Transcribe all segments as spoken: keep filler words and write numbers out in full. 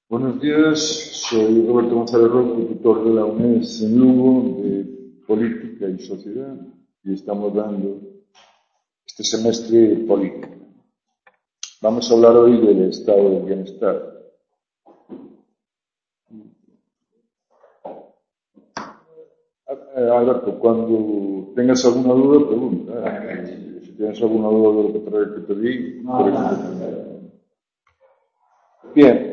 Buenos días, soy Roberto González Roco, tutor de la UNES en Lugo, de Política y Sociedad, y estamos dando este semestre Política. Vamos a hablar hoy del estado del bienestar. Alberto, cuando tengas alguna duda, pregunta. ¿eh? Si tienes alguna duda de lo que te, que te di, no, no. Bien.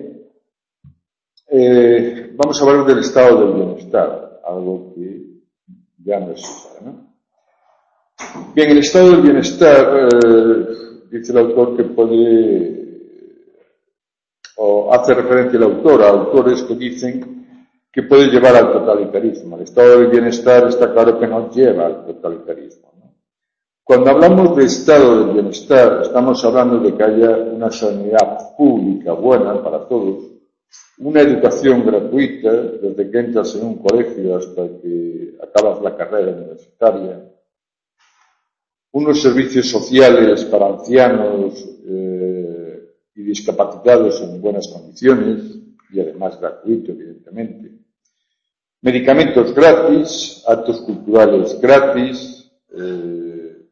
Eh, vamos a hablar del estado del bienestar, algo que ya no existe, ¿no? Bien, el estado del bienestar, eh, dice el autor que puede, o hace referencia el autor a autores que dicen que puede llevar al totalitarismo. El estado del bienestar está claro que no lleva al totalitarismo, ¿no? Cuando hablamos de estado del bienestar, estamos hablando de que haya una sanidad pública buena para todos, una educación gratuita desde que entras en un colegio hasta que acabas la carrera universitaria, unos servicios sociales para ancianos eh, y discapacitados en buenas condiciones y además gratuito, evidentemente, medicamentos gratis, actos culturales gratis, eh,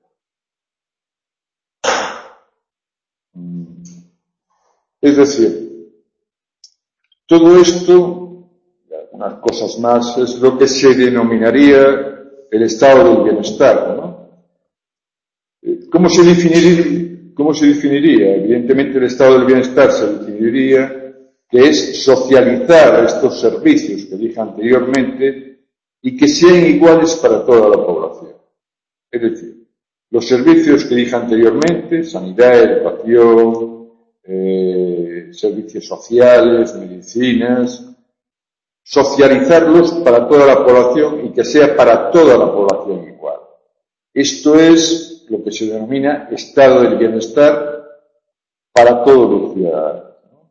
es decir, todo esto, y algunas cosas más, es lo que se denominaría el estado del bienestar, ¿no? ¿Cómo se definiría? ¿Cómo se definiría? Evidentemente el estado del bienestar se definiría que es socializar estos servicios que dije anteriormente y que sean iguales para toda la población. Es decir, los servicios que dije anteriormente, sanidad, educación, Eh, servicios sociales, medicinas, socializarlos para toda la población y que sea para toda la población igual. Esto es lo que se denomina estado del bienestar para todos los ciudadanos, ¿no?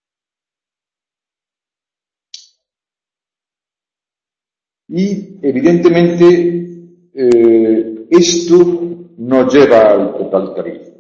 Y evidentemente eh, esto no lleva al totalitarismo,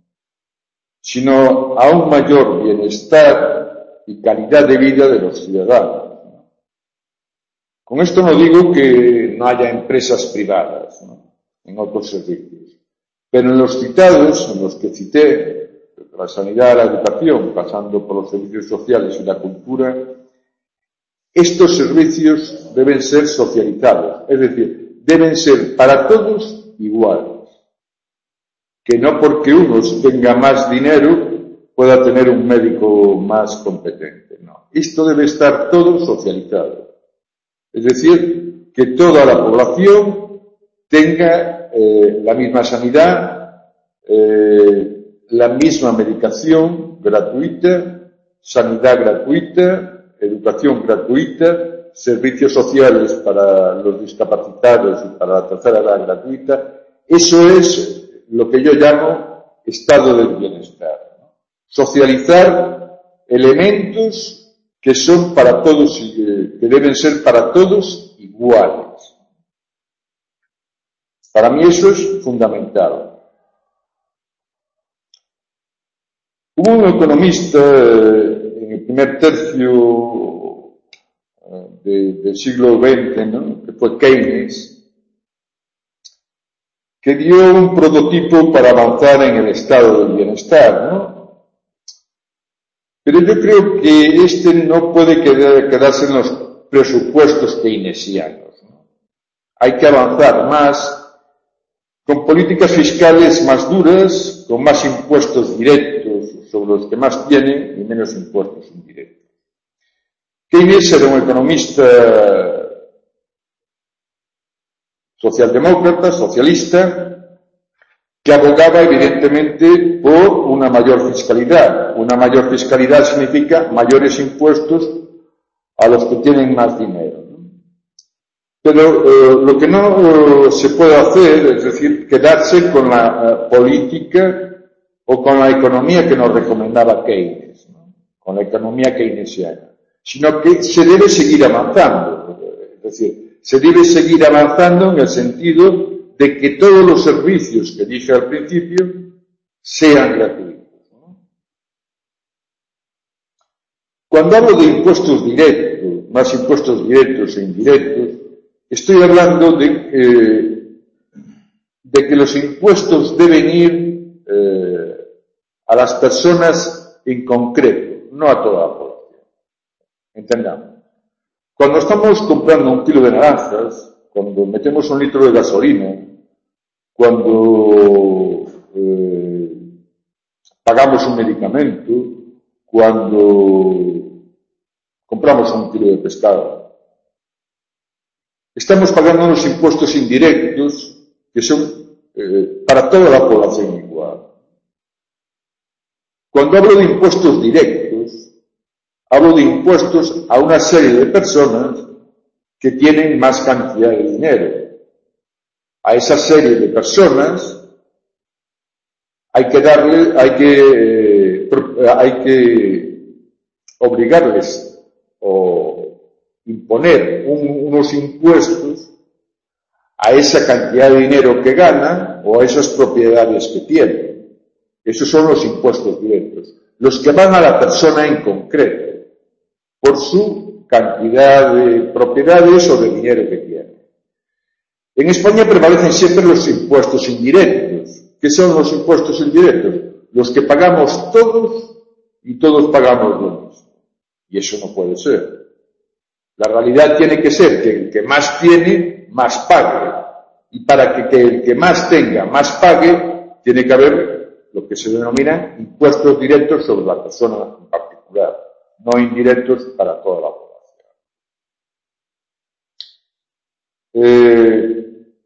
sino a un mayor bienestar y calidad de vida de los ciudadanos. Con esto no digo que no haya empresas privadas, ¿no?, en otros servicios, pero en los citados, en los que cité, la sanidad, la educación, pasando por los servicios sociales y la cultura, estos servicios deben ser socializados, es decir, deben ser para todos iguales. Que no porque unos tenga más dinero pueda tener un médico más competente, no. Esto debe estar todo socializado. Es decir, que toda la población tenga eh, la misma sanidad, eh, la misma medicación gratuita, sanidad gratuita, educación gratuita, servicios sociales para los discapacitados y para la tercera edad gratuita. Eso es lo que yo llamo estado del bienestar, ¿no? Socializar elementos que son para todos, que deben ser para todos iguales. Para mí eso es fundamental. Hubo un economista en el primer tercio de, del siglo veinte, ¿no?, que fue Keynes, que dio un prototipo para avanzar en el estado del bienestar, ¿no? Pero yo creo que este no puede quedar, quedarse en los presupuestos keynesianos, ¿no? Hay que avanzar más con políticas fiscales más duras, con más impuestos directos sobre los que más tienen y menos impuestos indirectos. Keynes era un economista socialdemócrata, socialista, que abogaba evidentemente por una mayor fiscalidad. Una mayor fiscalidad significa mayores impuestos a los que tienen más dinero, ¿no? Pero eh, lo que no eh, se puede hacer es decir, quedarse con la eh, política o con la economía que nos recomendaba Keynes, ¿no?, con la economía keynesiana, sino que se debe seguir avanzando, es decir, se debe seguir avanzando en el sentido de que todos los servicios que dije al principio sean gratuitos, ¿no? Cuando hablo de impuestos directos, más impuestos directos e indirectos, estoy hablando de, eh, de que los impuestos deben ir eh, a las personas en concreto, no a toda la población. Entendamos. Cuando estamos comprando un kilo de naranjas, cuando metemos un litro de gasolina, cuando eh, pagamos un medicamento, cuando compramos un kilo de pescado, estamos pagando unos impuestos indirectos que son eh, para toda la población igual. Cuando hablo de impuestos directos, hablo de impuestos a una serie de personas que tienen más cantidad de dinero. A esa serie de personas hay que darle, hay que, eh, hay que obligarles o imponer un, unos impuestos a esa cantidad de dinero que ganan o a esas propiedades que tienen. Esos son los impuestos directos, los que van a la persona en concreto, por su cantidad de propiedades o de dinero que tiene. En España prevalecen siempre los impuestos indirectos. ¿Qué son los impuestos indirectos? Los que pagamos todos y todos pagamos lo mismo. Y eso no puede ser. La realidad tiene que ser que el que más tiene, más pague. Y para que, que el que más tenga, más pague, tiene que haber lo que se denominan impuestos directos sobre la persona en particular, no indirectos para toda la población. Eh,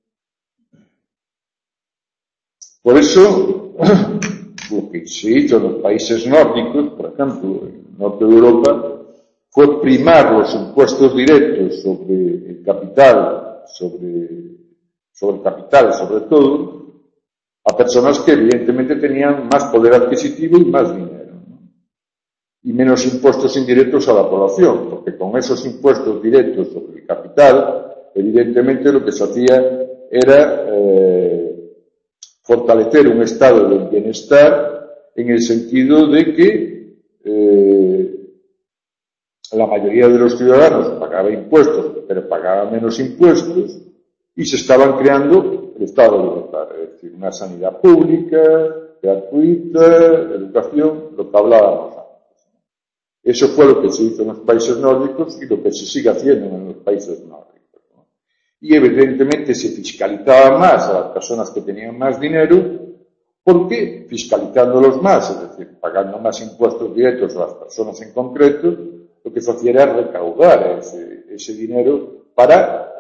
por eso, lo que se hizo en los países nórdicos, por ejemplo, en el norte de Europa, fue primar los impuestos directos sobre el capital, sobre, sobre el capital sobre todo, a personas que evidentemente tenían más poder adquisitivo y más dinero, ¿no? Y menos impuestos indirectos a la población, porque con esos impuestos directos sobre el capital, evidentemente lo que se hacía era eh, fortalecer un estado del bienestar en el sentido de que eh, la mayoría de los ciudadanos pagaba impuestos, pero pagaba menos impuestos y se estaban creando el estado de bienestar, es decir, una sanidad pública, gratuita, educación, lo que hablábamos antes. Eso fue lo que se hizo en los países nórdicos y lo que se sigue haciendo en los países nórdicos, ¿no? Y evidentemente se fiscalizaba más a las personas que tenían más dinero, porque fiscalizándolos más, es decir, pagando más impuestos directos a las personas en concreto, lo que se hacía era recaudar ese, ese dinero para,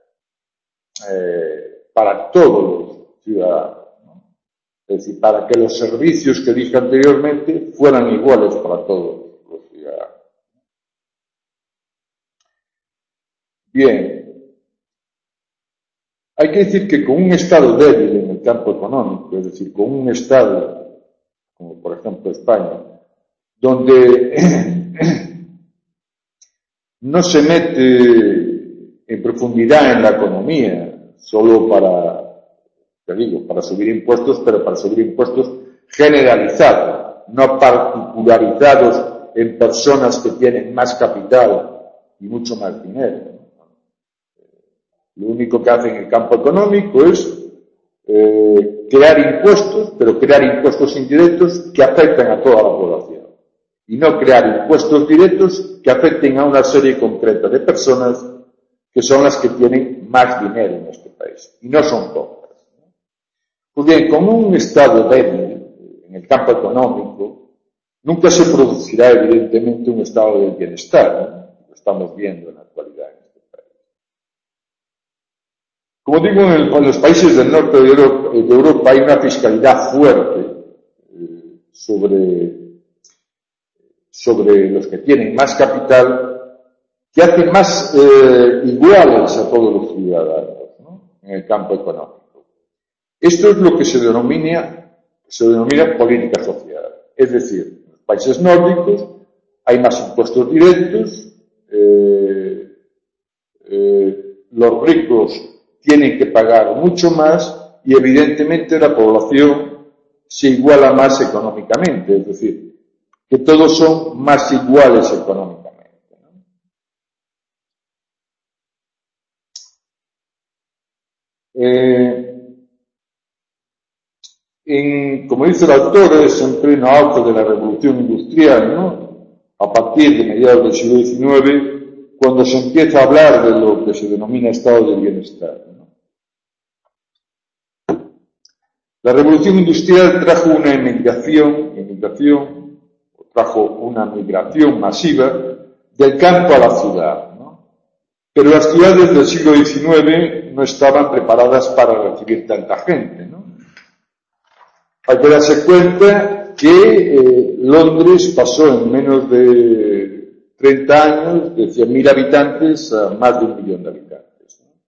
eh, para todos los ciudadanos, ¿no? Es decir, para que los servicios que dije anteriormente fueran iguales para todos los ciudadanos. Bien, hay que decir que con un Estado débil en el campo económico, es decir, con un Estado, como por ejemplo España, donde no se mete en profundidad en la economía, solo para, te digo, para subir impuestos, pero para subir impuestos generalizados, no particularizados en personas que tienen más capital y mucho más dinero. Lo único que hace en el campo económico es eh, crear impuestos, pero crear impuestos indirectos que afectan a toda la población. Y no crear impuestos directos que afecten a una serie concreta de personas que son las que tienen más dinero en este país. Y no son pocas. Pues bien, con un Estado débil en el campo económico, nunca se producirá evidentemente un estado del bienestar, ¿no? Lo estamos viendo en la actualidad en este país. Como digo, en, el, en los países del norte de Europa, de Europa hay una fiscalidad fuerte eh, sobre sobre los que tienen más capital, que hace más eh, iguales a todos los ciudadanos, ¿no? En el campo económico. Esto es lo que se denomina, se denomina política social. Es decir, en los países nórdicos hay más impuestos directos, eh, eh, los ricos tienen que pagar mucho más y evidentemente la población se iguala más económicamente, es decir, que todos son más iguales económicamente, ¿no? Eh, en, como dice el autor, es en pleno auge de la revolución industrial, ¿no? A partir de mediados del siglo diecinueve, cuando se empieza a hablar de lo que se denomina estado de bienestar, ¿no? La revolución industrial trajo una emigración, emigración, trajo una migración masiva del campo a la ciudad, ¿no? Pero las ciudades del siglo diecinueve no estaban preparadas para recibir tanta gente, ¿no? Hay que darse cuenta que eh, Londres pasó en menos de treinta años de cien mil habitantes a más de un millón de habitantes, ¿no?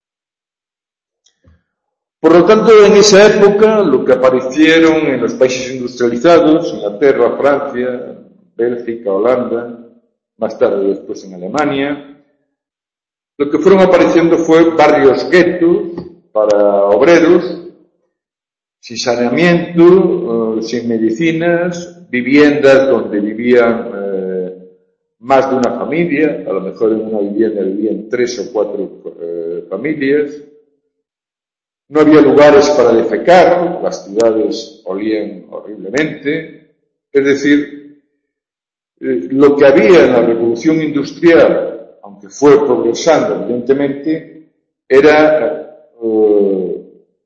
Por lo tanto, en esa época, lo que aparecieron en los países industrializados, Inglaterra, Francia, Bélgica, Holanda, más tarde después en Alemania, lo que fueron apareciendo fue barrios guetos para obreros, sin saneamiento, eh, sin medicinas, viviendas donde vivían eh, más de una familia, a lo mejor en una vivienda vivían tres o cuatro eh, familias. No había lugares para defecar, las ciudades olían horriblemente. Es decir, eh, lo que había en la revolución industrial, aunque fue progresando evidentemente, era eh,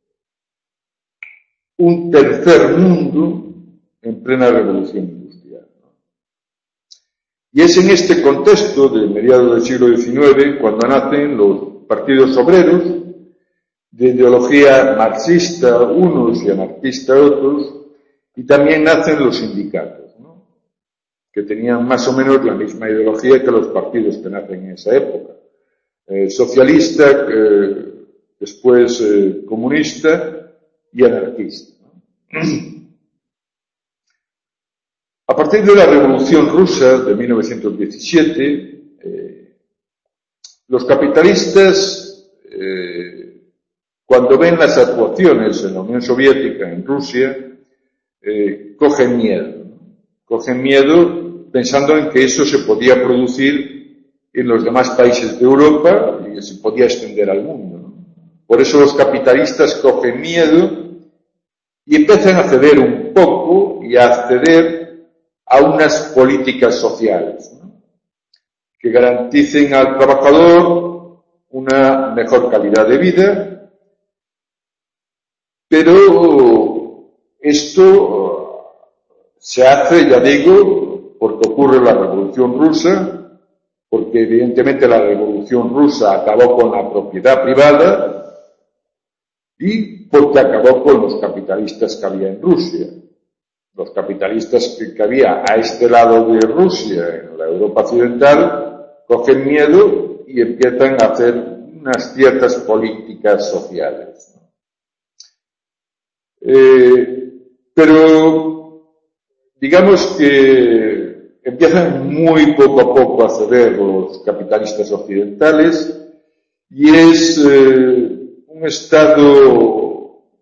un tercer mundo en plena revolución industrial, ¿no? Y es en este contexto de mediados del siglo diecinueve cuando nacen los partidos obreros, de ideología marxista unos y anarquista otros, y también nacen los sindicatos, ¿no? Que tenían más o menos la misma ideología que los partidos que nacen en esa época. Eh, socialista, eh, después eh, comunista y anarquista, ¿no? A partir de la Revolución Rusa de mil novecientos diecisiete, eh, los capitalistas, eh, cuando ven las actuaciones en la Unión Soviética, en Rusia, eh, cogen miedo, ¿no? Cogen miedo pensando en que eso se podía producir en los demás países de Europa y que se podía extender al mundo, ¿no? Por eso los capitalistas cogen miedo y empiezan a ceder un poco y a acceder a unas políticas sociales, ¿no? Que garanticen al trabajador una mejor calidad de vida, pero esto se hace, ya digo, porque ocurre la Revolución Rusa, porque evidentemente la Revolución Rusa acabó con la propiedad privada y porque acabó con los capitalistas que había en Rusia. Los capitalistas que, que había a este lado de Rusia, en la Europa occidental, cogen miedo y empiezan a hacer unas ciertas políticas sociales, ¿no? Eh, pero digamos que empiezan muy poco a poco a ceder los capitalistas occidentales y es eh, un estado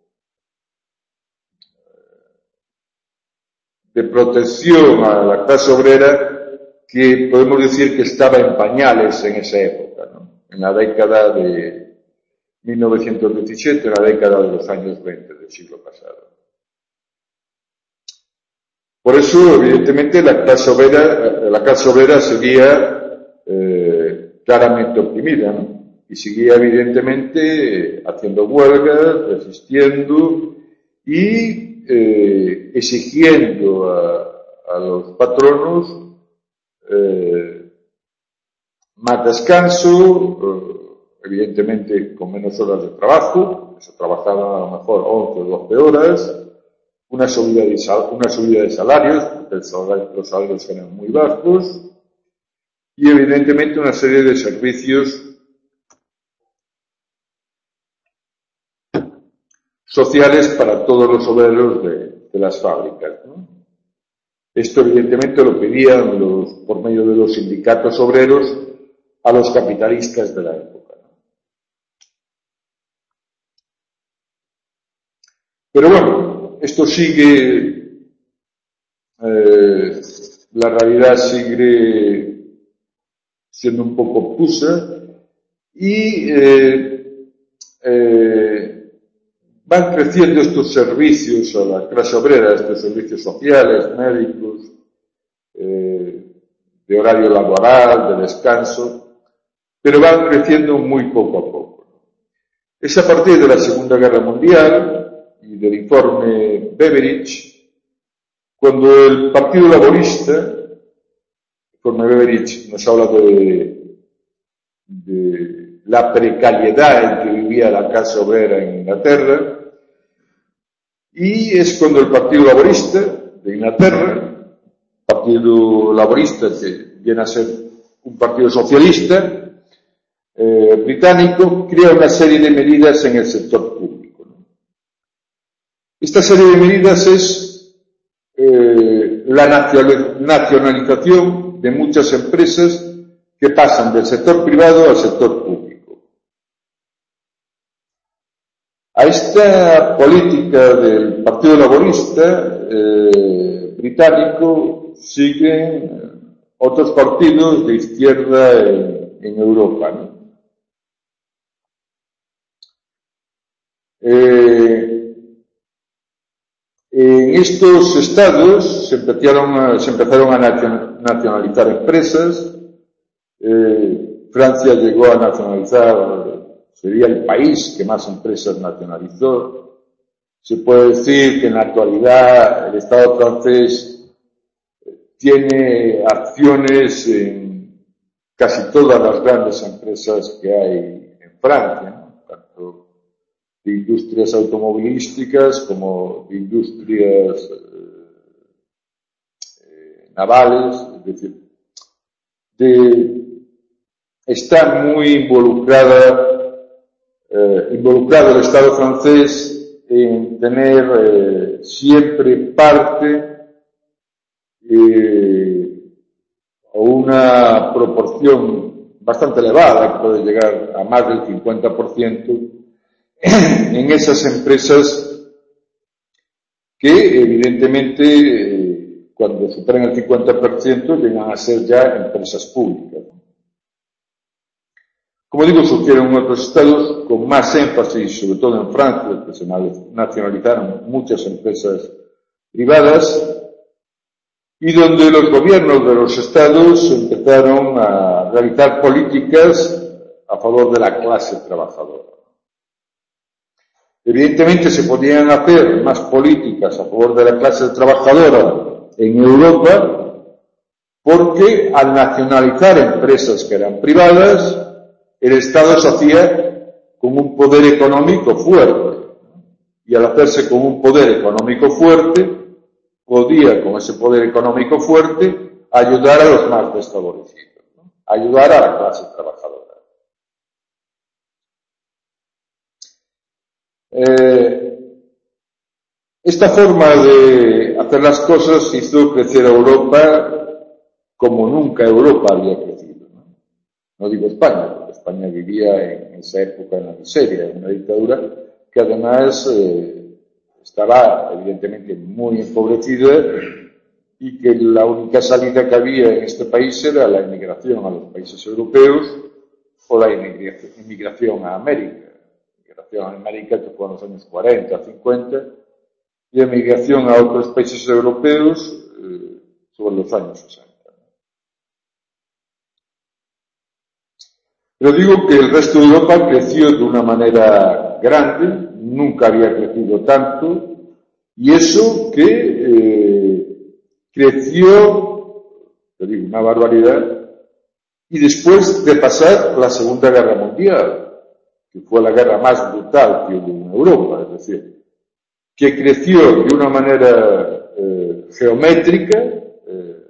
de protección a la clase obrera que podemos decir que estaba en pañales en esa época, ¿no? En la década de mil novecientos diecisiete, en la década de los años veinte del siglo pasado. Por eso, evidentemente, la clase obrera, la clase obrera seguía eh, claramente oprimida, ¿no? Y seguía, evidentemente, haciendo huelgas, resistiendo y Eh, exigiendo a, a los patronos eh, más descanso, eh, evidentemente con menos horas de trabajo, se trabajaba a lo mejor once o doce horas, una subida de, sal, una subida de salarios, porque el salario, los salarios eran muy bajos, y evidentemente una serie de servicios sociales para todos los obreros de, de las fábricas, ¿no? Esto evidentemente lo pedían los, por medio de los sindicatos obreros a los capitalistas de la época, ¿no? Pero bueno, esto sigue eh, la realidad sigue siendo un poco obtusa y eh, eh, van creciendo estos servicios a la clase obrera, estos servicios sociales, médicos, eh, de horario laboral, de descanso, pero van creciendo muy poco a poco. Es a partir de la Segunda Guerra Mundial y del informe Beveridge cuando el Partido Laborista, el informe Beveridge nos habla de, de la precariedad en que vivía la clase obrera en Inglaterra, y es cuando el Partido Laborista de Inglaterra, Partido Laborista que viene a ser un partido socialista eh, británico, crea una serie de medidas en el sector público, ¿no? Esta serie de medidas es eh, la nacionalización de muchas empresas que pasan del sector privado al sector público. A esta política del Partido Laborista eh, británico siguen otros partidos de izquierda en, en Europa, ¿no? Eh, en estos estados se empezaron a, se empezaron a nacionalizar empresas. Eh, Francia llegó a nacionalizar, sería el país que más empresas nacionalizó. Se puede decir que en la actualidad el Estado francés tiene acciones en casi todas las grandes empresas que hay en Francia, ¿no? Tanto de industrias automovilísticas como de industrias eh, navales, es decir, de, está muy involucrada, eh, involucrado el Estado francés en tener eh, siempre parte Eh, o una proporción bastante elevada, que puede llegar a más del cincuenta por ciento, en esas empresas que evidentemente eh, cuando superan el cincuenta por ciento llegan a ser ya empresas públicas. Como digo, surgieron en otros estados con más énfasis, sobre todo en Francia, que se nacionalizaron muchas empresas privadas, y donde los gobiernos de los estados empezaron a realizar políticas a favor de la clase trabajadora. Evidentemente se podían hacer más políticas a favor de la clase trabajadora en Europa porque al nacionalizar empresas que eran privadas, el Estado se hacía con un poder económico fuerte, y al hacerse con un poder económico fuerte, podía, con ese poder económico fuerte, ayudar a los más desfavorecidos, ¿no? Ayudar a la clase trabajadora. Eh, esta forma de hacer las cosas hizo crecer a Europa como nunca Europa había crecido, ¿no? No digo España, porque España vivía en esa época en la miseria, en una dictadura que además eh, estaba evidentemente muy empobrecida y que la única salida que había en este país era la inmigración a los países europeos o la inmigración, inmigración a América. Inmigración a América que fue en los años cuarenta, cincuenta, y la inmigración a otros países europeos eh, sobre los años sesenta. Pero digo que el resto de Europa creció de una manera grande, nunca había crecido tanto, y eso que eh, creció, te digo, una barbaridad, y después de pasar la Segunda Guerra Mundial, que fue la guerra más brutal que hubo en Europa, es decir, que creció de una manera eh, geométrica, eh,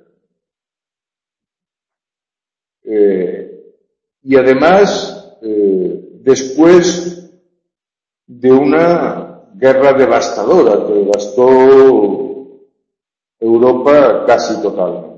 eh, y además eh, después de una guerra devastadora que devastó Europa casi totalmente.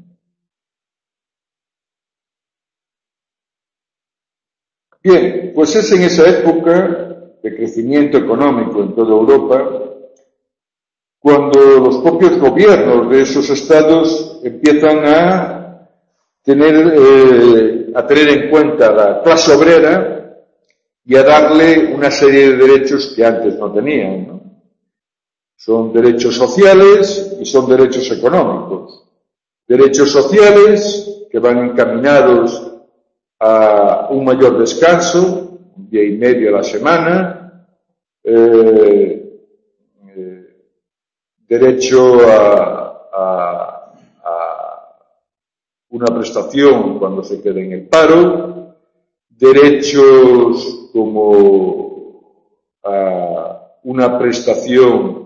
Bien, pues es en esa época de crecimiento económico en toda Europa cuando los propios gobiernos de esos estados empiezan a tener, eh, a tener en cuenta a la clase obrera y a darle una serie de derechos que antes no tenían, ¿no? Son derechos sociales y son derechos económicos. Derechos sociales que van encaminados a un mayor descanso, un día y medio a la semana, eh, eh, derecho a, a, a una prestación cuando se quede en el paro, derechos como a una prestación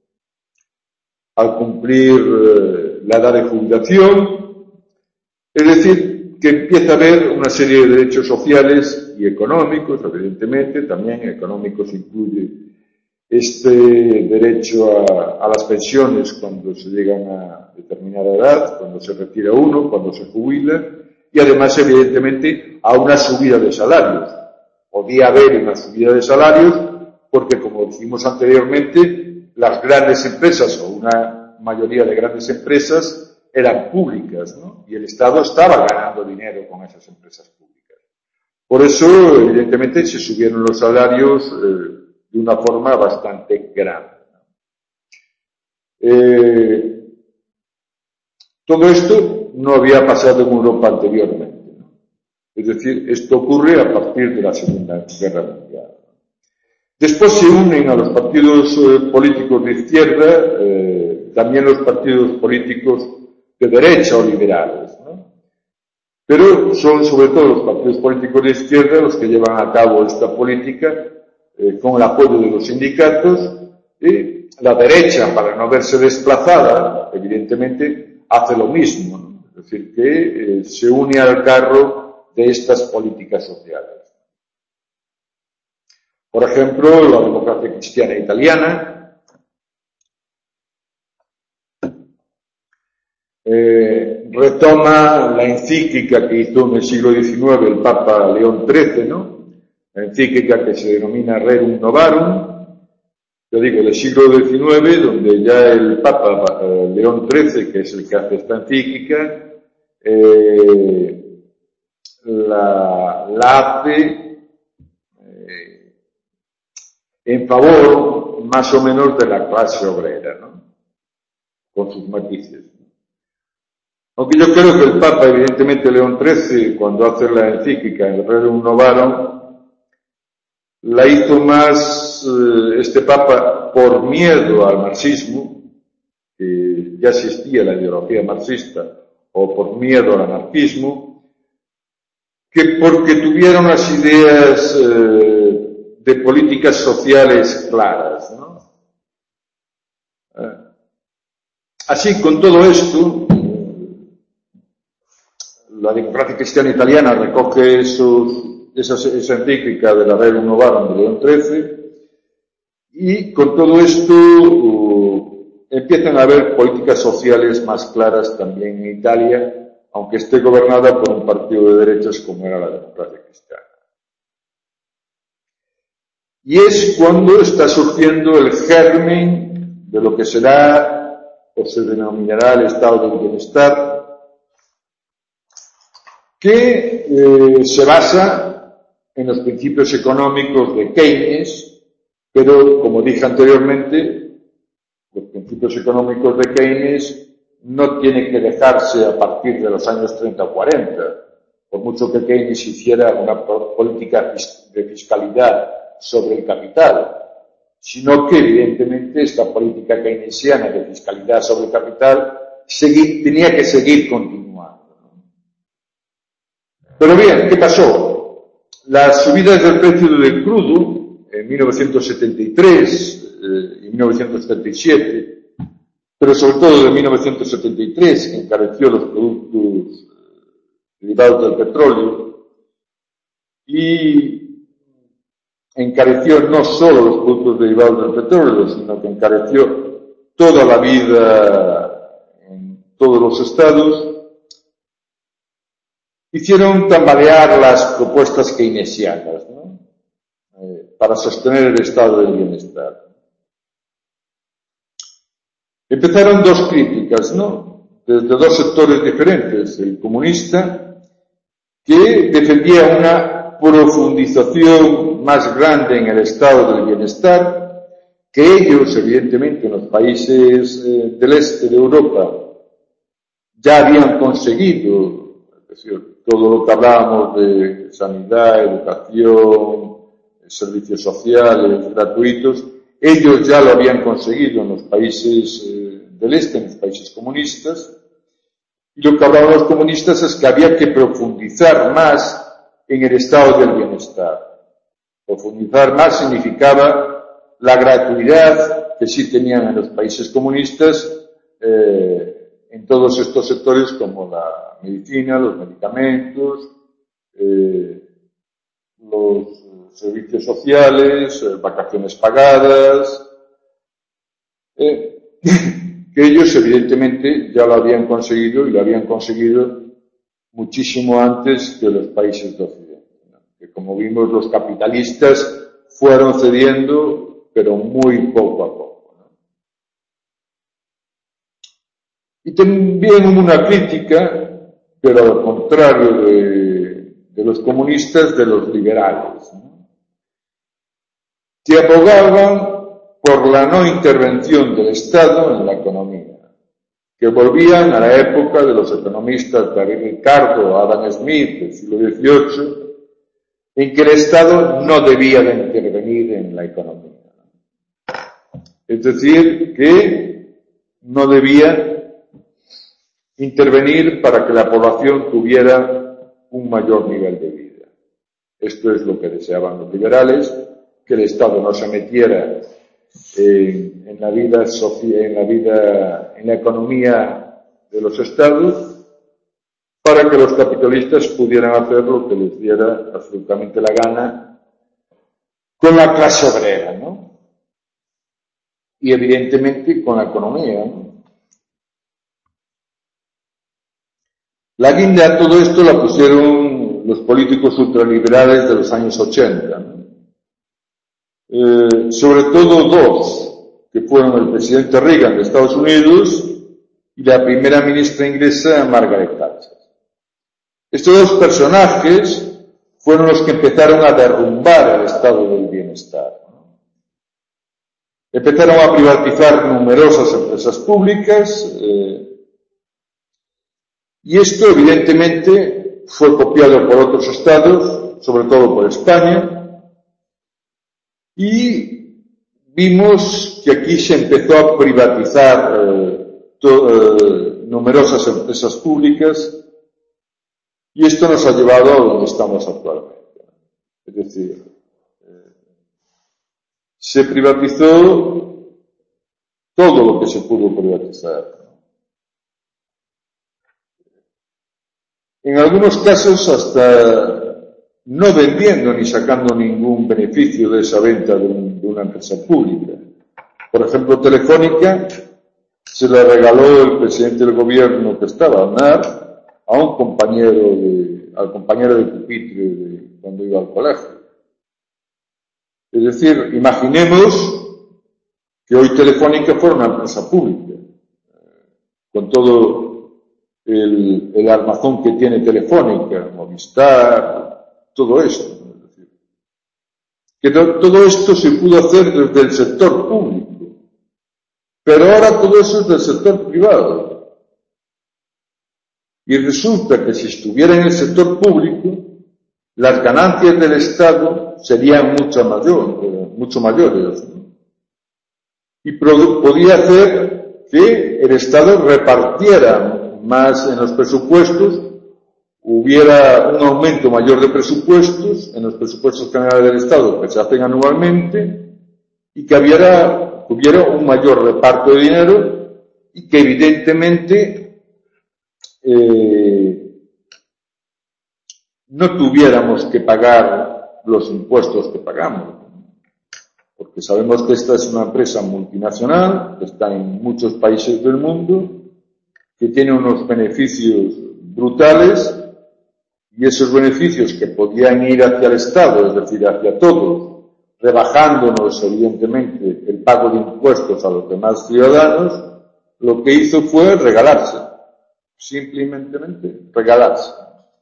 al cumplir eh, la edad de jubilación, es decir, que empieza a haber una serie de derechos sociales y económicos, evidentemente, también económicos incluye este derecho a, a las pensiones cuando se llegan a determinada edad, cuando se retira uno, cuando se jubila, y además, evidentemente, a una subida de salarios. Podía haber una subida de salarios porque, como dijimos anteriormente, las grandes empresas, o una mayoría de grandes empresas, eran públicas, ¿no? Y el Estado estaba ganando dinero con esas empresas públicas. Por eso, evidentemente, se subieron los salarios eh, de una forma bastante grande. Eh, todo esto no había pasado en Europa anteriormente, ¿no? Es decir, esto ocurre a partir de la Segunda Guerra Mundial. Después se unen a los partidos eh, políticos de izquierda eh, también los partidos políticos de derecha o liberales, ¿no? Pero son sobre todo los partidos políticos de izquierda los que llevan a cabo esta política eh, con el apoyo de los sindicatos, y la derecha, para no verse desplazada, evidentemente hace lo mismo, ¿no? Es decir, que eh, se une al carro de estas políticas sociales. Por ejemplo, la Democracia Cristiana Italiana eh, retoma la encíclica que hizo en el siglo diecinueve el Papa León trece, ¿no? La encíclica que se denomina Rerum Novarum, yo digo, del siglo diecinueve, donde ya el Papa eh, León trece, que es el que hace esta encíclica, eh, la, la hace en favor más o menos de la clase obrera, ¿no? Con sus matices. Aunque yo creo que el Papa, evidentemente León trece, cuando hace la encíclica en el Rerum Novarum, la hizo más eh, este Papa por miedo al marxismo, que ya existía la ideología marxista, o por miedo al anarquismo, que porque tuviera unas ideas eh, de políticas sociales claras, ¿no? Así, con todo esto, la Democracia Cristiana Italiana recoge esos, esas, esa encíclica de la Rerum Novarum de León trece, y con todo esto uh, empiezan a haber políticas sociales más claras también en Italia, aunque esté gobernada por un partido de derechas como era la Democracia Cristiana. Y es cuando está surgiendo el germen de lo que será o se denominará el estado del bienestar, que eh, se basa en los principios económicos de Keynes, pero, como dije anteriormente, los principios económicos de Keynes no tienen que dejarse a partir de los años treinta o cuarenta, por mucho que Keynes hiciera una política de fiscalidad sobre el capital, sino que evidentemente esta política keynesiana de fiscalidad sobre el capital seguir, tenía que seguir continuando. Pero bien, ¿qué pasó? Las subidas del precio del crudo en mil novecientos setenta y tres eh, y mil novecientos setenta y siete, pero sobre todo de mil novecientos setenta y tres, que encareció los productos derivados del petróleo, y encareció no solo los productos derivados del petróleo, sino que encareció toda la vida en todos los estados, hicieron tambalear las propuestas keynesianas, ¿no? eh, para sostener el estado del bienestar. Empezaron dos críticas, ¿no? Desde dos sectores diferentes. El comunista, que defendía una profundización más grande en el estado del bienestar, que ellos, evidentemente, en los países eh, del este de Europa, ya habían conseguido, es decir, todo lo que hablábamos de sanidad, educación, servicios sociales, gratuitos, ellos ya lo habían conseguido en los países eh, del este, en los países comunistas, y lo que hablaban los comunistas es que había que profundizar más en el estado del bienestar. Profundizar más significaba la gratuidad que sí tenían en los países comunistas eh, en todos estos sectores como la medicina, los medicamentos, eh, los servicios sociales, eh, vacaciones pagadas, eh, que ellos evidentemente ya lo habían conseguido y lo habían conseguido muchísimo antes que los países de Occidente, ¿no? Que como vimos los capitalistas fueron cediendo, pero muy poco a poco, ¿no? Y también hubo una crítica, pero al contrario de, de los comunistas, de los liberales, ¿no? Que abogaban por la no intervención del Estado en la economía, que volvían a la época de los economistas David Ricardo, Adam Smith del siglo dieciocho, en que el Estado no debía de intervenir en la economía. Es decir, que no debía intervenir para que la población tuviera un mayor nivel de vida. Esto es lo que deseaban los liberales, que el Estado no se metiera en, en la vida social, en la vida, en la economía de los estados, para que los capitalistas pudieran hacer lo que les diera absolutamente la gana con la clase obrera, ¿no? Y evidentemente con la economía, ¿no? La guinda a todo esto la pusieron los políticos ultraliberales de los años ochenta, ¿no? Eh, sobre todo dos, que fueron el presidente Reagan de Estados Unidos y la primera ministra inglesa Margaret Thatcher. Estos dos personajes fueron los que empezaron a derrumbar el estado del bienestar, ¿no? Empezaron a privatizar numerosas empresas públicas, eh, y esto evidentemente fue copiado por otros estados, sobre todo por España, y vimos que aquí se empezó a privatizar eh, to, eh, numerosas empresas públicas, y esto nos ha llevado a donde estamos actualmente. Es decir, eh, se privatizó todo lo que se pudo privatizar. En algunos casos hasta no vendiendo ni sacando ningún beneficio de esa venta de, un, de una empresa pública. Por ejemplo, Telefónica se la regaló el presidente del gobierno que estaba, Aznar, a un compañero de, al compañero de pupitre de, cuando iba al colegio. Es decir, imaginemos que hoy Telefónica fuera una empresa pública, con todo el, el armazón que tiene Telefónica, Movistar, todo esto. Es decir, que to, todo esto se pudo hacer desde el sector público, pero ahora todo eso es del sector privado. Y resulta que si estuviera en el sector público, las ganancias del Estado serían mucho, mayor, mucho mayores, ¿no? Y pro, podía hacer que el Estado repartiera más en los presupuestos, hubiera un aumento mayor de presupuestos en los presupuestos generales del Estado que se hacen anualmente, y que hubiera, hubiera un mayor reparto de dinero, y que evidentemente eh, no tuviéramos que pagar los impuestos que pagamos, porque sabemos que esta es una empresa multinacional que está en muchos países del mundo, que tiene unos beneficios brutales, y esos beneficios que podían ir hacia el Estado, es decir, hacia todos, rebajándonos evidentemente el pago de impuestos a los demás ciudadanos, lo que hizo fue regalarse, simplemente regalarse.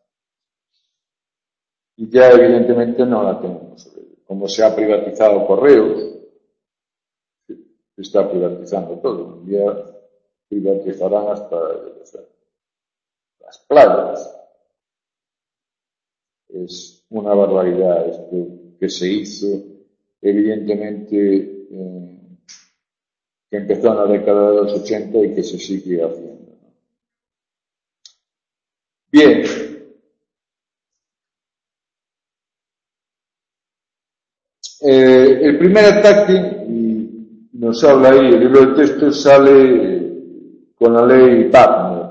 Y ya evidentemente no la tenemos. Como se ha privatizado Correos, se está privatizando todo. Un día privatizarán hasta o sea, las playas. Es una barbaridad esto que se hizo, evidentemente, eh, que empezó en la década de los ochenta y que se sigue haciendo. Bien. Eh, el primer ataque, y nos habla ahí, el libro de texto sale con la ley Wagner,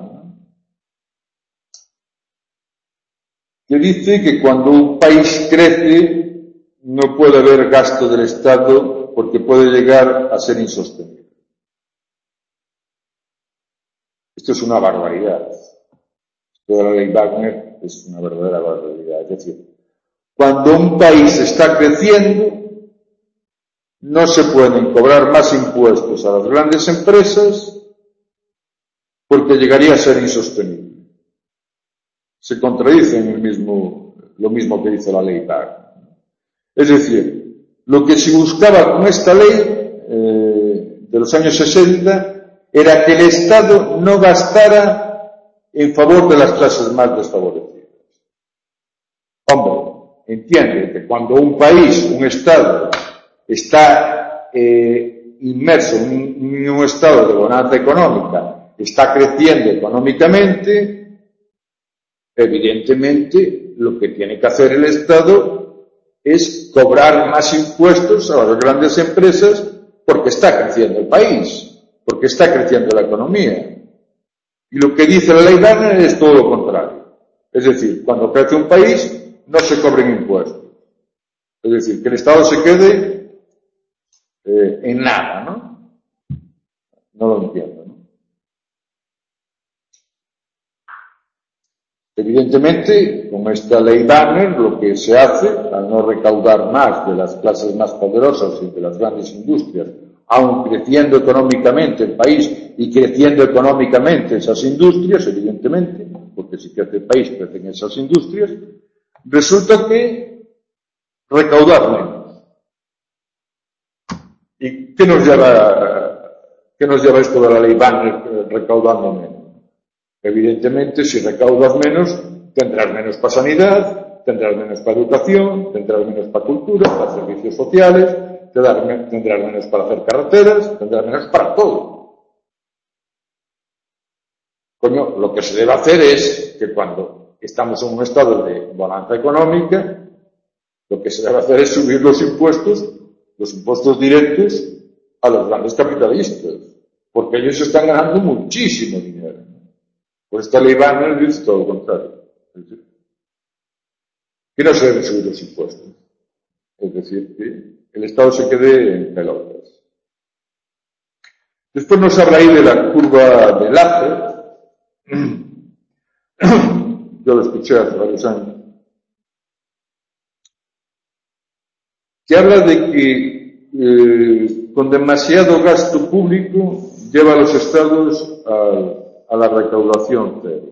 que dice que cuando un país crece no puede haber gasto del Estado porque puede llegar a ser insostenible. Esto es una barbaridad. Toda la ley Wagner es una verdadera barbaridad. Es decir, cuando un país está creciendo, no se pueden cobrar más impuestos a las grandes empresas porque llegaría a ser insostenible. Se contradice en el mismo, lo mismo que dice la ley Wagner. Es decir, lo que se buscaba con esta ley eh, de los años sesenta era que el Estado no gastara en favor de las clases más desfavorecidas. Hombre, entiende que cuando un país, un Estado, está eh, inmerso en un, en un estado de bonanza económica, está creciendo económicamente, evidentemente lo que tiene que hacer el Estado es cobrar más impuestos a las grandes empresas porque está creciendo el país, porque está creciendo la economía. Y lo que dice la ley Wagner es todo lo contrario. Es decir, cuando crece un país no se cobren impuestos. Es decir, que el Estado se quede Eh, en nada, ¿no? No lo entiendo, ¿no? Evidentemente, con esta ley Wagner, lo que se hace, al no recaudar más de las clases más poderosas y de las grandes industrias, aun creciendo económicamente el país y creciendo económicamente esas industrias, evidentemente, porque si crece el país, crecen esas industrias, resulta que recaudar menos. ¿Y qué nos lleva, qué nos lleva esto de la ley Wagner recaudando menos? Evidentemente, si recaudas menos, tendrás menos para sanidad, tendrás menos para educación, tendrás menos para cultura, para servicios sociales, tendrás menos para hacer carreteras, tendrás menos para todo. Coño, lo que se debe hacer es que cuando estamos en un estado de bonanza económica, lo que se debe hacer es subir los impuestos los impuestos directos a los grandes capitalistas, porque ellos están ganando muchísimo dinero. Por esta ley Wagner dice todo lo contrario. Es decir, que no se deben subir los impuestos. Es decir, que el Estado se quede en pelotas. Después nos habla ahí de la curva de Laffer. Yo lo escuché hace varios años. Que habla de que eh, con demasiado gasto público lleva a los estados a, a la recaudación cero.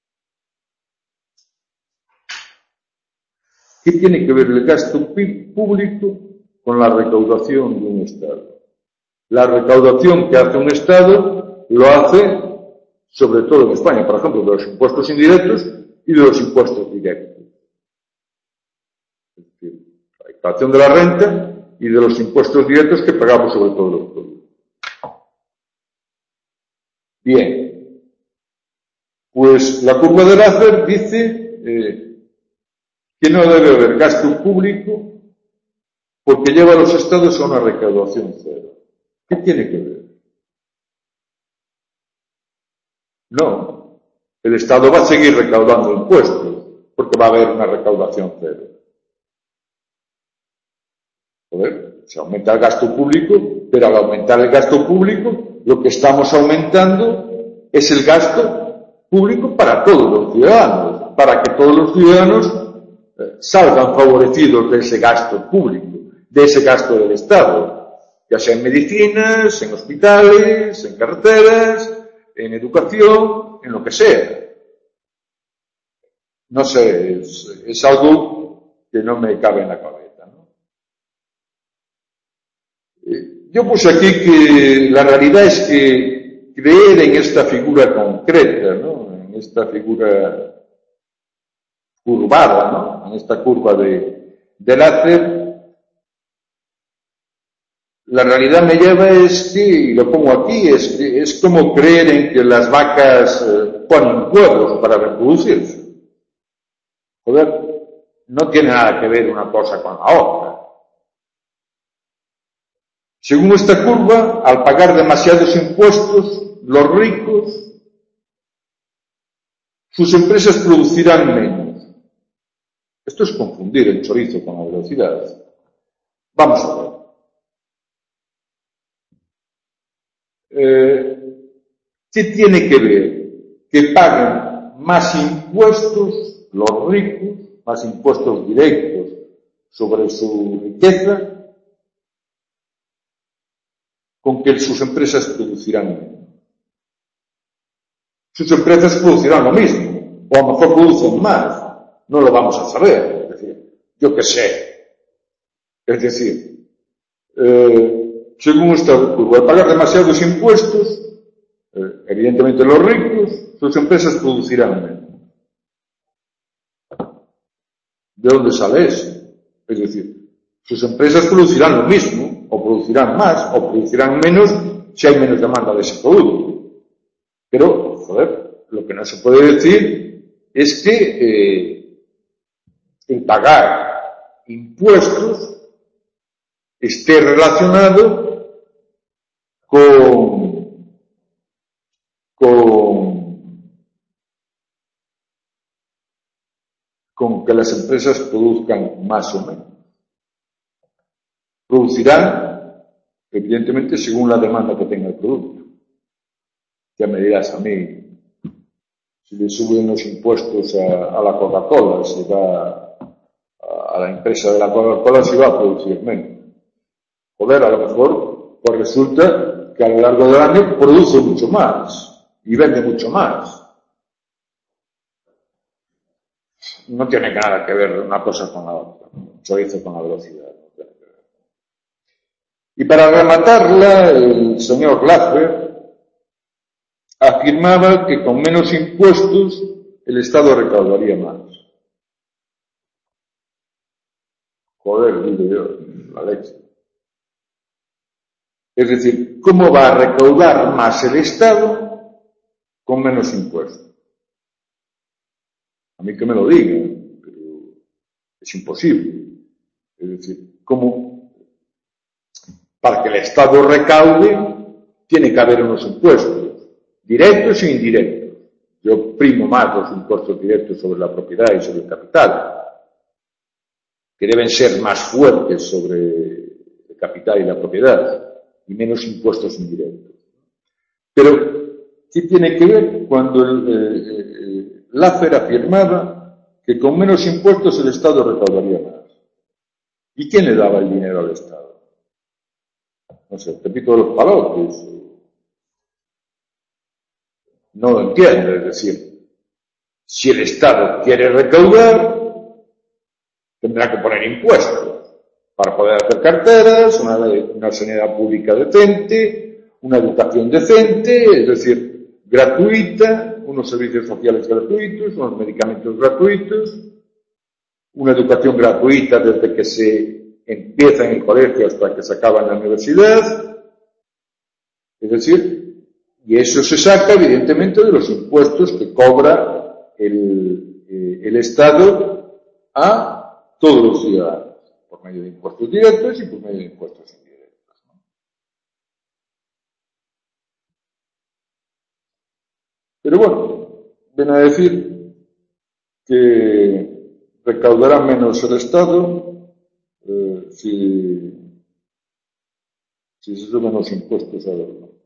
¿Qué tiene que ver el gasto público con la recaudación de un estado? La recaudación que hace un estado lo hace, sobre todo en España, por ejemplo, de los impuestos indirectos y de los impuestos directos. La declaración de la renta y de los impuestos directos que pagamos sobre todo los productos. Bien, pues la curva de Laffer dice eh, que no debe haber gasto público porque lleva a los estados a una recaudación cero. ¿Qué tiene que ver? No, el Estado va a seguir recaudando impuestos porque va a haber una recaudación cero. Joder, se aumenta el gasto público, pero al aumentar el gasto público, lo que estamos aumentando es el gasto público para todos los ciudadanos, para que todos los ciudadanos eh, salgan favorecidos de ese gasto público, de ese gasto del Estado. ya sea en medicinas, en hospitales, en carreteras, en educación, en lo que sea. No sé, es, es algo que no me cabe en la cabeza, ¿no? Eh, yo puse aquí que la realidad es que creer en esta figura concreta, ¿no? En esta figura curvada, ¿no? En esta curva de, de láser, la realidad me lleva es que, y lo pongo aquí, es que es como creer en que las vacas eh, ponen huevos para reproducirse. Joder, no tiene nada que ver una cosa con la otra. Según esta curva, al pagar demasiados impuestos, los ricos, sus empresas producirán menos. Esto es confundir el chorizo con la velocidad. Vamos a ver. Eh, ¿Qué tiene que ver? Que paguen más impuestos los ricos, más impuestos directos sobre su riqueza, con que sus empresas producirán menos. Sus empresas producirán lo mismo, o a lo mejor producen más, no lo vamos a saber, es decir, yo qué sé. Es decir, eh, según esta curva, al pagar demasiados impuestos, eh, evidentemente los ricos, sus empresas producirán menos. ¿De dónde sale eso? Es decir, sus empresas producirán lo mismo, o producirán más, o producirán menos, si hay menos demanda de ese producto. Pero, joder, lo que no se puede decir es que eh, el pagar impuestos esté relacionado con, con, con que las empresas produzcan más o menos. Producirán, evidentemente, según la demanda que tenga el producto. Ya me dirás a mí, si le suben los impuestos a, a la Coca-Cola, si va a, a la empresa de la Coca-Cola, si va a producir menos. Joder, a lo mejor, pues resulta que a lo largo del año produce mucho más y vende mucho más. No tiene nada que ver una cosa con la otra. Chorizo con la velocidad. Y para rematarla, el señor Laffer afirmaba que con menos impuestos el Estado recaudaría más. Joder, digo yo, la leche. Es decir, ¿cómo va a recaudar más el Estado con menos impuestos? A mí que me lo digan, pero es imposible. Es decir, ¿cómo? Para que el Estado recaude, tiene que haber unos impuestos, directos e indirectos. Yo primo más los impuestos directos sobre la propiedad y sobre el capital, que deben ser más fuertes sobre el capital y la propiedad, y menos impuestos indirectos. Pero, ¿qué tiene que ver cuando el, eh, eh, Laffer afirmaba que con menos impuestos el Estado recaudaría más? ¿Y quién le daba el dinero al Estado? No sé, repito los palotes. No lo entiendo, es decir, si el Estado quiere recaudar, tendrá que poner impuestos para poder hacer carteras, una, una sanidad pública decente, una educación decente, es decir, gratuita, unos servicios sociales gratuitos, unos medicamentos gratuitos, una educación gratuita desde que se empieza en el colegio hasta que se acaba en la universidad. Es decir, y eso se saca evidentemente de los impuestos que cobra el, eh, el Estado a todos los ciudadanos, por medio de impuestos directos y por medio de impuestos indirectos, ¿no? Pero bueno, ven a decir que recaudará menos el Estado eh, si, si se suben los impuestos a los demás.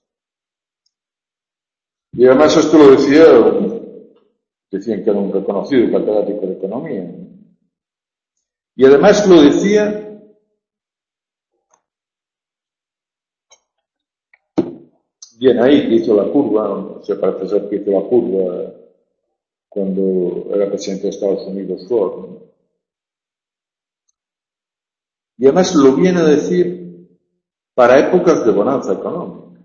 Y además esto lo decía, decían que era un reconocido catedrático de economía. Y además lo decía bien ahí, que hizo la curva, no sé, parece ser que hizo la curva cuando era presidente de Estados Unidos Ford, ¿no? Y además lo viene a decir para épocas de bonanza económica.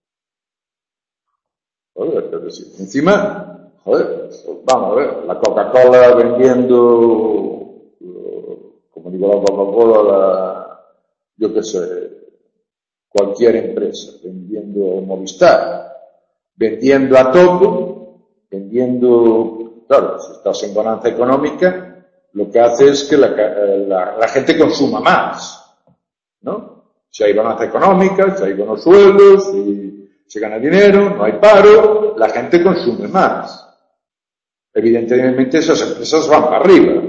Joder, pero sí. Encima, joder, vamos a ver, la Coca-Cola vendiendo, como digo la Coca-Cola, la, yo qué sé, cualquier empresa, vendiendo Movistar, vendiendo a todo, vendiendo, claro, si estás en bonanza económica, lo que hace es que la, la, la gente consuma más, ¿no? Si hay bonanza económica, si hay buenos sueldos, si se gana dinero, no hay paro, la gente consume más. Evidentemente esas empresas van para arriba.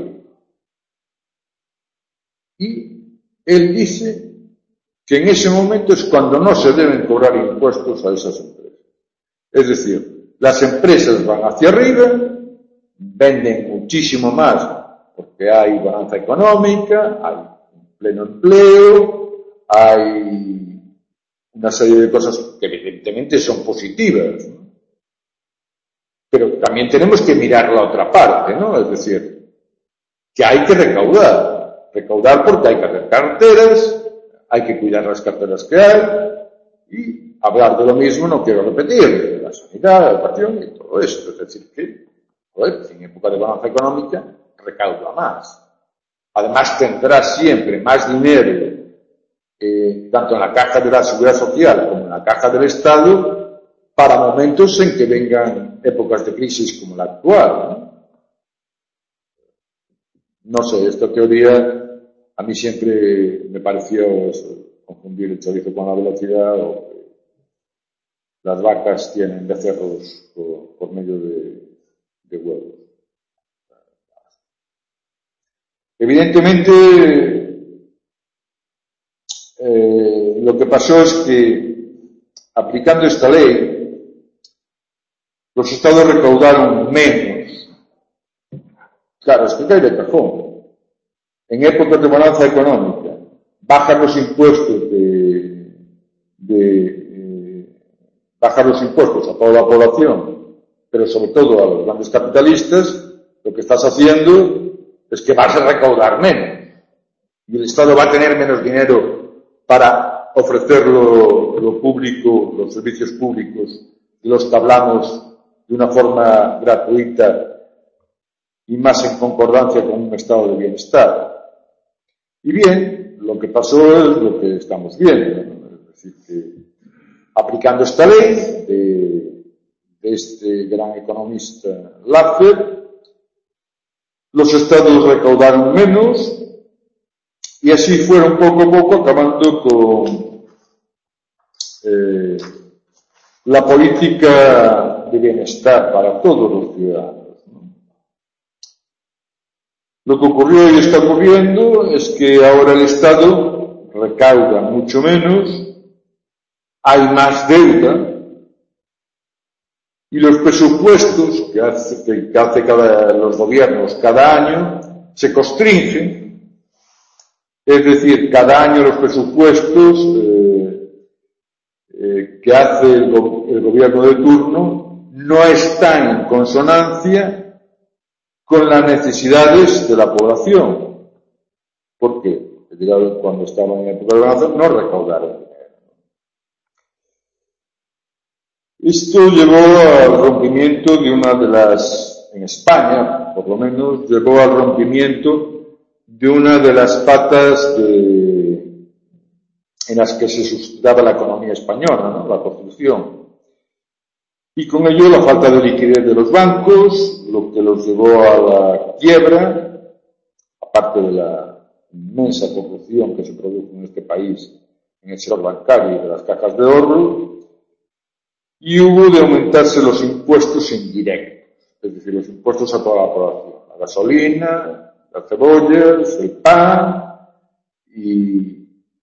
Y él dice que en ese momento es cuando no se deben cobrar impuestos a esas empresas. Es decir, las empresas van hacia arriba, venden muchísimo más porque hay bonanza económica, hay pleno empleo, hay una serie de cosas que evidentemente son positivas, ¿no? Pero también tenemos que mirar la otra parte, ¿no? Es decir, que hay que recaudar. Recaudar porque hay que hacer carteras, hay que cuidar las carteras que hay, y hablar de lo mismo no quiero repetir, de la sanidad, la educación y todo esto. Es decir, que, joder, en época de bonanza económica, recauda más. Además tendrá siempre más dinero, eh, tanto en la caja de la Seguridad Social como en la caja del Estado, para momentos en que vengan épocas de crisis como la actual, ¿no? No sé, esta teoría a mí siempre me pareció eso, confundir el chorizo con la velocidad, o que las vacas tienen becerros por, por medio de, de huevos. Evidentemente, eh, lo que pasó es que, aplicando esta ley, los estados recaudaron menos. Claro, es que cae de cajón. En épocas de bonanza económica, bajan los impuestos de, de eh, bajan los impuestos a toda la población, pero sobre todo a los grandes capitalistas, lo que estás haciendo es que vas a recaudar menos. Y el Estado va a tener menos dinero para ofrecer lo, lo público, los servicios públicos, de los que hablamos de una forma gratuita y más en concordancia con un estado de bienestar. Y bien, lo que pasó es lo que estamos viendo, ¿no? Es decir, que aplicando esta ley de, de este gran economista Laffer, los estados recaudaron menos y así fueron poco a poco acabando con eh, la política de bienestar para todos los ciudadanos, ¿no? Lo que ocurrió y está ocurriendo es que ahora el Estado recauda mucho menos, hay más deuda, y los presupuestos que hace, que hace cada, los gobiernos cada año se constringen. Es decir, cada año los presupuestos eh, eh, que hace el, el gobierno de turno no están en consonancia con las necesidades de la población. ¿Por qué? Porque cuando estaban en época de bonanza no recaudaron. Esto llevó al rompimiento de una de las, en España, por lo menos, llevó al rompimiento de una de las patas de, en las que se sustentaba la economía española, ¿no? La construcción. Y con ello la falta de liquidez de los bancos, lo que los llevó a la quiebra, aparte de la inmensa corrupción que se produjo en este país en el sector bancario y de las cajas de ahorro. Y hubo de aumentarse los impuestos indirectos, es decir, los impuestos a toda la población, la gasolina, las cebollas, el pan y,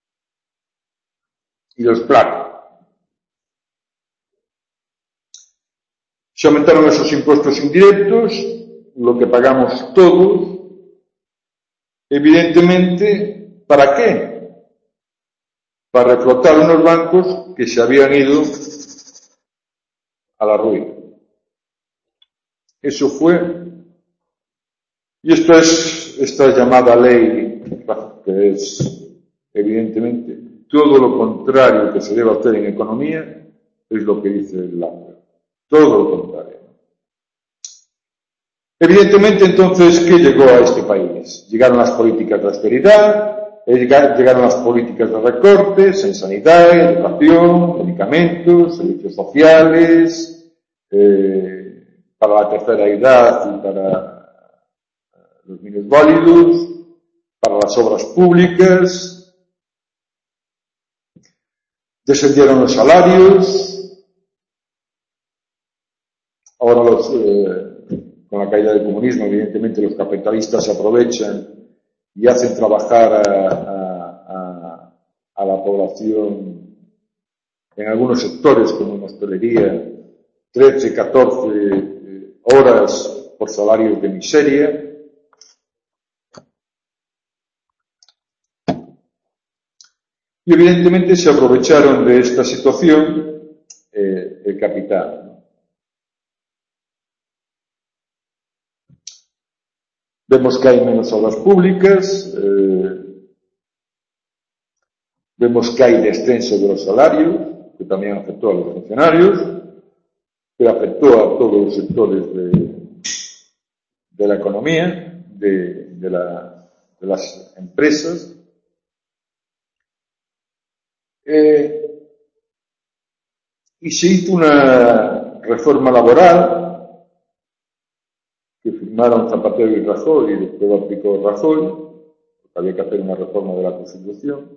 y los plátanos. Se aumentaron esos impuestos indirectos, lo que pagamos todos, evidentemente, ¿para qué? Para reflotar unos bancos que se habían ido a la ruina. Eso fue, y esto es esta llamada ley, que es evidentemente todo lo contrario que se debe hacer en economía, es lo que dice el Laffer. Todo lo contrario. Evidentemente, entonces, ¿qué llegó a este país? Llegaron las políticas de austeridad, llegaron las políticas de recortes en sanidad, educación, medicamentos, servicios sociales, eh, para la tercera edad y para los minusválidos, para las obras públicas, descendieron los salarios, ahora los... Eh, con la caída del comunismo, evidentemente los capitalistas se aprovechan y hacen trabajar a, a, a, a la población en algunos sectores, como en hostelería, trece, catorce horas por salarios de miseria. Y evidentemente se aprovecharon de esta situación eh, el capital. Vemos que hay menos obras públicas, eh, vemos que hay descenso de los salarios, que también afectó a los funcionarios, que afectó a todos los sectores de, de la economía, de, de, la, de las empresas. Eh, y se hizo una reforma laboral que firmaron Zapatero y Rajoy, y después lo aplicó Rajoy, porque había que hacer una reforma de la Constitución,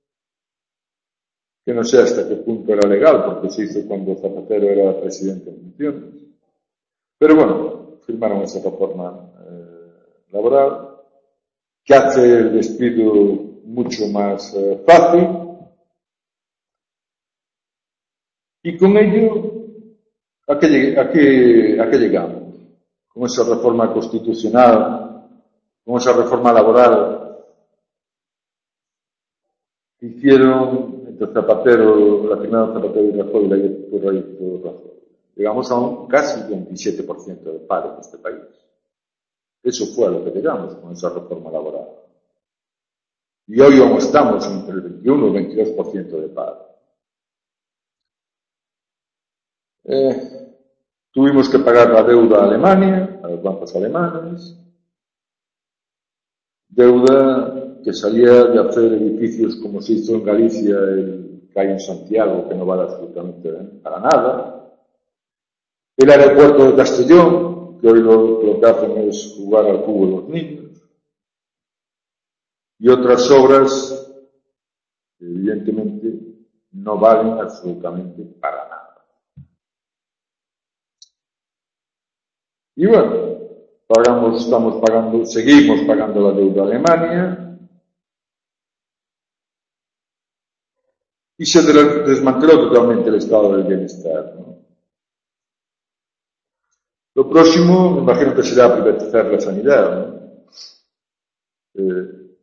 que no sé hasta qué punto era legal, porque se hizo cuando Zapatero era presidente en funciones. Pero bueno, firmaron esa reforma eh, laboral, que hace el despido mucho más eh, fácil, y con ello, ¿a qué, a qué, a qué llegamos? Con esa reforma constitucional, con esa reforma laboral, hicieron entre Zapatero, la primera Zapatero y Rajoy, la hizo Rajoy. Llegamos a un casi veintisiete por ciento de paro en este país. Eso fue a lo que llegamos con esa reforma laboral. Y hoy aún estamos entre el veintiuno y el veintidós por ciento de paro. Eh, Tuvimos que pagar la deuda a Alemania, a los bancos alemanes, deuda que salía de hacer edificios como se hizo en Galicia, el que hay en Santiago, que no vale absolutamente para nada, el aeropuerto de Castellón, que hoy lo, lo que hacen es jugar al fútbol los niños, y otras obras que evidentemente no valen absolutamente para nada. Y bueno, pagamos, estamos pagando, seguimos pagando la deuda a Alemania y se desmanteló totalmente el estado del bienestar, ¿no? Lo próximo, me imagino que será privatizar la sanidad, ¿no? Eh,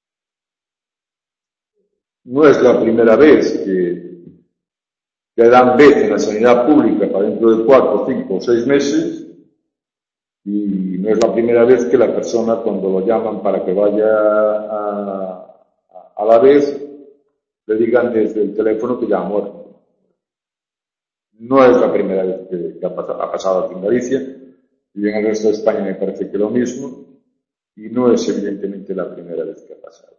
no es la primera vez que, que dan vez en la sanidad pública para dentro de cuatro, cinco o seis meses. Y no es la primera vez que la persona, cuando lo llaman para que vaya a, a, a la vez, le digan desde el teléfono que ya ha muerto. No es la primera vez que, que ha, pasado, ha pasado aquí en Galicia, y en el resto de España me parece que lo mismo, y no es evidentemente la primera vez que ha pasado.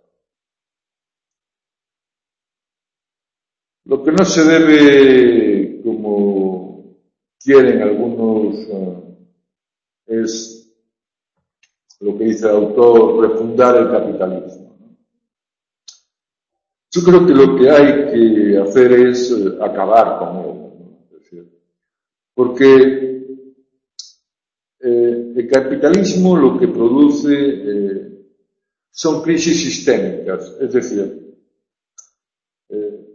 Lo que no se debe, como quieren algunos, uh, es lo que dice el autor, refundar el capitalismo. Yo creo que lo que hay que hacer es eh, acabar con él, ¿no? Es decir, porque eh, el capitalismo lo que produce eh, son crisis sistémicas, es decir, eh,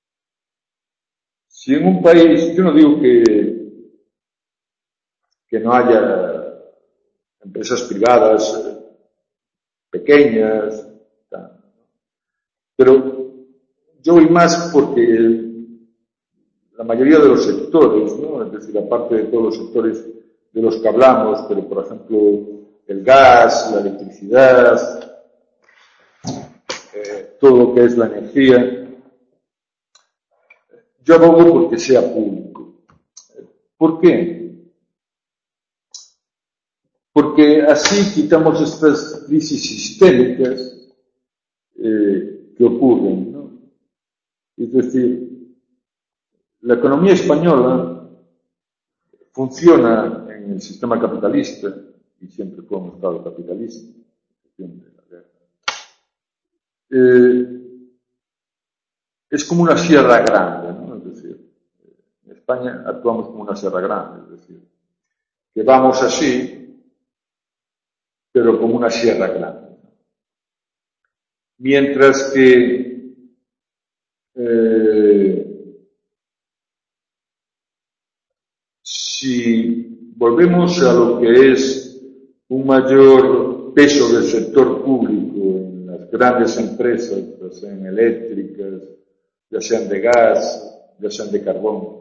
si en un país, yo no digo que, que no haya empresas privadas eh, pequeñas, pero yo voy más porque el, la mayoría de los sectores, ¿no? Es decir, aparte de todos los sectores de los que hablamos, pero por ejemplo el gas, la electricidad, eh, todo lo que es la energía, yo abogo porque sea público. ¿Por qué? Porque así quitamos estas crisis sistémicas eh, que ocurren, ¿no? Es decir, la economía española funciona en el sistema capitalista, y siempre fue un Estado capitalista, siempre la guerra. Eh, es como una sierra grande, ¿no? Es decir, en España actuamos como una sierra grande, es decir, que vamos así, pero como una sierra grande. Mientras que eh, si volvemos a lo que es un mayor peso del sector público en las grandes empresas, ya sean eléctricas, ya sean de gas, ya sean de carbón,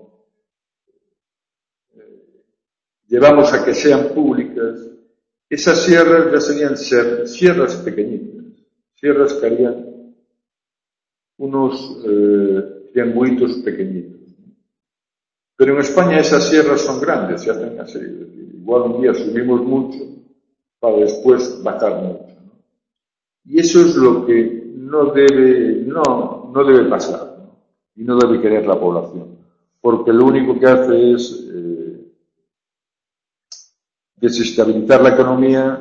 eh, llevamos a que sean públicas, esas sierras ya serían ser, sierras pequeñitas, sierras que harían unos eh, triangulitos pequeñitos. Pero en España esas sierras son grandes, se hacen así. Igual un día subimos mucho para después bajar mucho, ¿no? Y eso es lo que no debe, no, no debe pasar, ¿no? Y no debe querer la población, porque lo único que hace es eh, desestabilizar la economía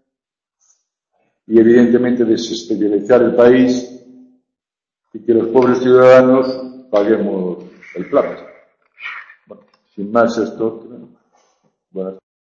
y evidentemente desestabilizar el país y que los pobres ciudadanos paguemos el plato. Bueno, sin más esto, bueno.